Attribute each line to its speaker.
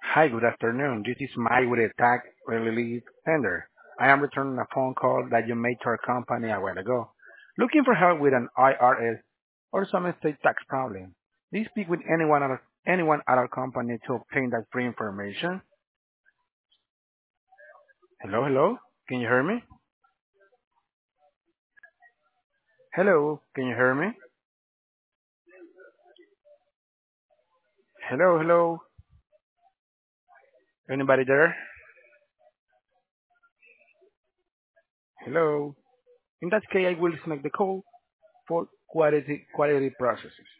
Speaker 1: Hi, good afternoon. This is Mike with a Tax Relief Tender. I am returning a phone call that you made to our company a while ago, looking for help with an IRS or some state tax problem. Please speak with anyone at our company to obtain that free information. Hello, hello. Can you hear me? Hello, can you hear me? Hello, hello. Anybody there? Hello. In that case, I will disconnect the call for quality processes.